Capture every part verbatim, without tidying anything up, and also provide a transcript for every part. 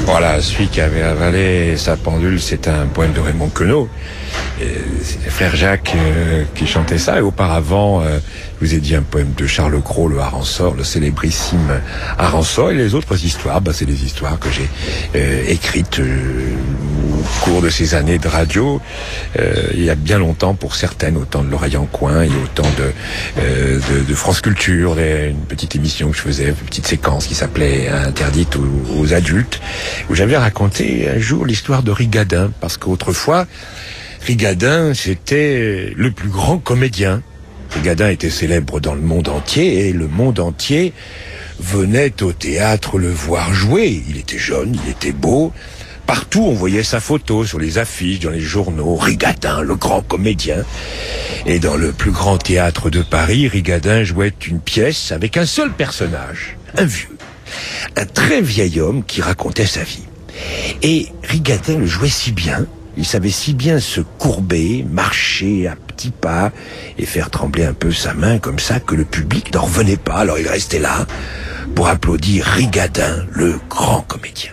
Voilà, celui qui avait avalé sa pendule, c'est un poème de Raymond Queneau. C'est le frère Jacques euh, qui chantait ça. Et auparavant, euh, je vous ai dit un poème de Charles Cros, le Harançor, le célébrissime Harançor. Et les autres histoires, bah, c'est des histoires que j'ai euh, écrites euh, au cours de ces années de radio. Euh, il y a bien longtemps pour certaines, autant de l'Oreille en Coin et autant de, euh, de, de France Culture, des, une petite émission que je faisais, une petite séquence qui s'appelait Interdite aux, aux adultes, où j'avais raconté un jour l'histoire de Rigadin, parce qu'autrefois, Rigadin, c'était le plus grand comédien. Rigadin était célèbre dans le monde entier, et le monde entier venait au théâtre le voir jouer. Il était jeune, il était beau. Partout, on voyait sa photo sur les affiches, dans les journaux. Rigadin, le grand comédien. Et dans le plus grand théâtre de Paris, Rigadin jouait une pièce avec un seul personnage, un vieux. Un très vieil homme qui racontait sa vie. Et Rigadin le jouait si bien, il savait si bien se courber, marcher à petits pas et faire trembler un peu sa main comme ça que le public n'en revenait pas. Alors il restait là pour applaudir Rigadin, le grand comédien.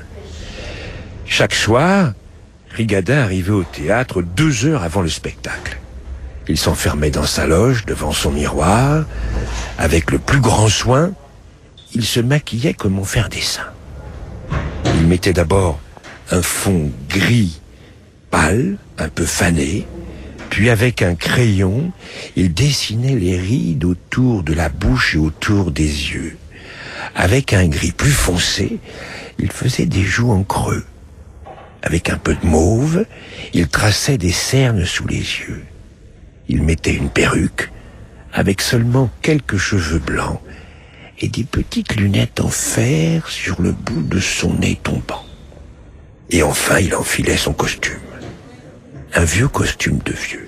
Chaque soir, Rigadin arrivait au théâtre deux heures avant le spectacle. Il s'enfermait dans sa loge devant son miroir. Avec le plus grand soin, il se maquillait comme on fait un dessin. Il mettait d'abord un fond gris pâle, un peu fané, puis avec un crayon, il dessinait les rides autour de la bouche et autour des yeux. Avec un gris plus foncé, il faisait des joues en creux. Avec un peu de mauve, il traçait des cernes sous les yeux. Il mettait une perruque, avec seulement quelques cheveux blancs, et des petites lunettes en fer sur le bout de son nez tombant. Et enfin, il enfilait son costume. Un vieux costume de vieux.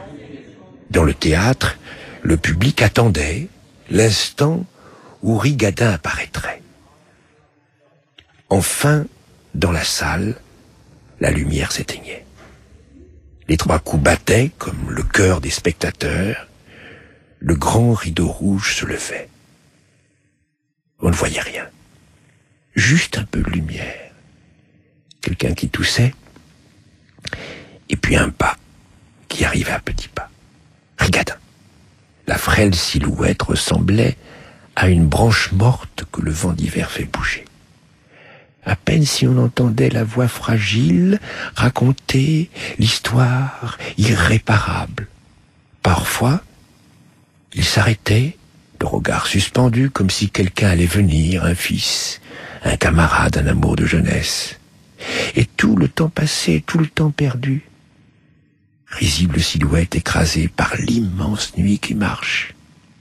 Dans le théâtre, le public attendait l'instant où Rigadin apparaîtrait. Enfin, dans la salle, la lumière s'éteignait. Les trois coups battaient comme le cœur des spectateurs. Le grand rideau rouge se levait. On ne voyait rien. Juste un peu de lumière. Quelqu'un qui toussait. Et puis un pas qui arrivait à petits pas. Rigadin. La frêle silhouette ressemblait à une branche morte que le vent d'hiver fait bouger. À peine si on entendait la voix fragile raconter l'histoire irréparable. Parfois, il s'arrêtait, le regard suspendu, comme si quelqu'un allait venir, un fils, un camarade, un amour de jeunesse. Et tout le temps passé, tout le temps perdu. Risible silhouette écrasée par l'immense nuit qui marche.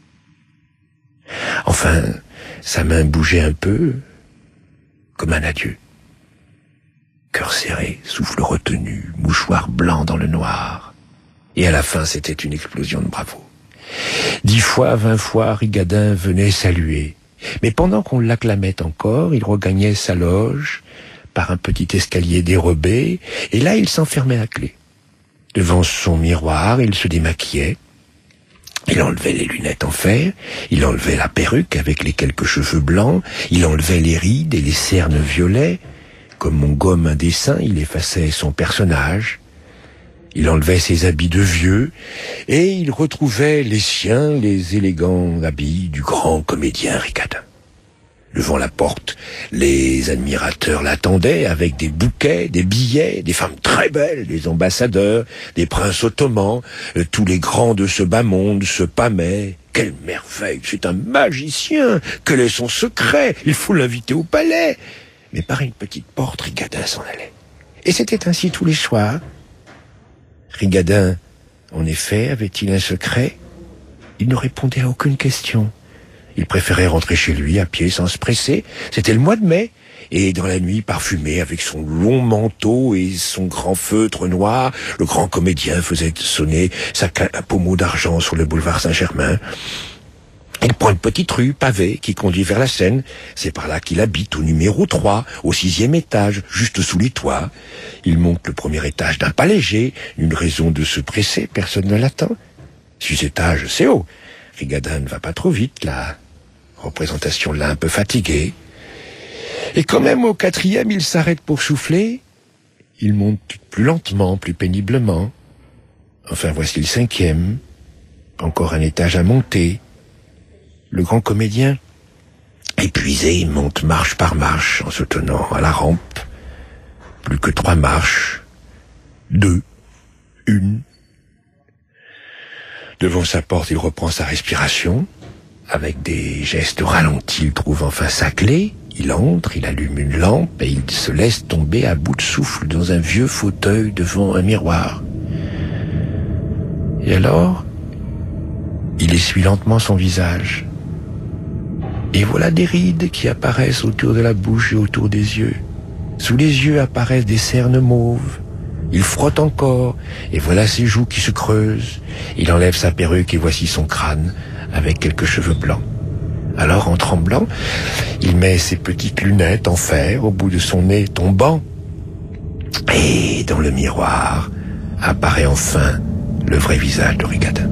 Enfin, sa main bougeait un peu, comme un adieu. Cœur serré, souffle retenu, mouchoir blanc dans le noir. Et à la fin, c'était une explosion de bravo. Dix fois, vingt fois, Rigadin venait saluer. Mais pendant qu'on l'acclamait encore, il regagnait sa loge par un petit escalier dérobé, et là, il s'enfermait à clé. Devant son miroir, il se démaquillait. Il enlevait les lunettes en fer, il enlevait la perruque avec les quelques cheveux blancs, il enlevait les rides et les cernes violets. Comme on gomme un dessin, il effaçait son personnage. Il enlevait ses habits de vieux, et il retrouvait les siens, les élégants habits du grand comédien Rigadin. Devant la porte, les admirateurs l'attendaient avec des bouquets, des billets, des femmes très belles, des ambassadeurs, des princes ottomans. Euh, tous les grands de ce bas monde se pâmaient. Quelle merveille, c'est un magicien. Quel est son secret? Il faut l'inviter au palais. Mais par une petite porte, Rigadin s'en allait. Et c'était ainsi tous les soirs. Rigadin, en effet, avait-il un secret? Il ne répondait à aucune question. Il préférait rentrer chez lui à pied sans se presser. C'était le mois de mai. Et dans la nuit parfumée, avec son long manteau et son grand feutre noir, le grand comédien faisait sonner sa pommeau d'argent sur le boulevard Saint-Germain. Il prend une petite rue pavée qui conduit vers la Seine. C'est par là qu'il habite, au numéro trois, au sixième étage, juste sous les toits. Il monte le premier étage d'un pas léger. Une raison de se presser, personne ne l'attend. Six étages, c'est haut. Rigadin ne va pas trop vite, la représentation l'a un peu fatigué. Et quand même au quatrième, il s'arrête pour souffler. Il monte plus lentement, plus péniblement. Enfin, voici le cinquième. Encore un étage à monter. Le grand comédien, épuisé, monte marche par marche en se tenant à la rampe. Plus que trois marches. Deux. Une. Devant sa porte, il reprend sa respiration. Avec des gestes ralentis, il trouve enfin sa clé. Il entre, il allume une lampe et il se laisse tomber à bout de souffle dans un vieux fauteuil devant un miroir. Et alors, il essuie lentement son visage. Et voilà des rides qui apparaissent autour de la bouche et autour des yeux. Sous les yeux apparaissent des cernes mauves. Il frotte encore, et voilà ses joues qui se creusent. Il enlève sa perruque et voici son crâne, avec quelques cheveux blancs. Alors, en tremblant, il met ses petites lunettes en fer au bout de son nez tombant. Et dans le miroir apparaît enfin le vrai visage de Rigaudin.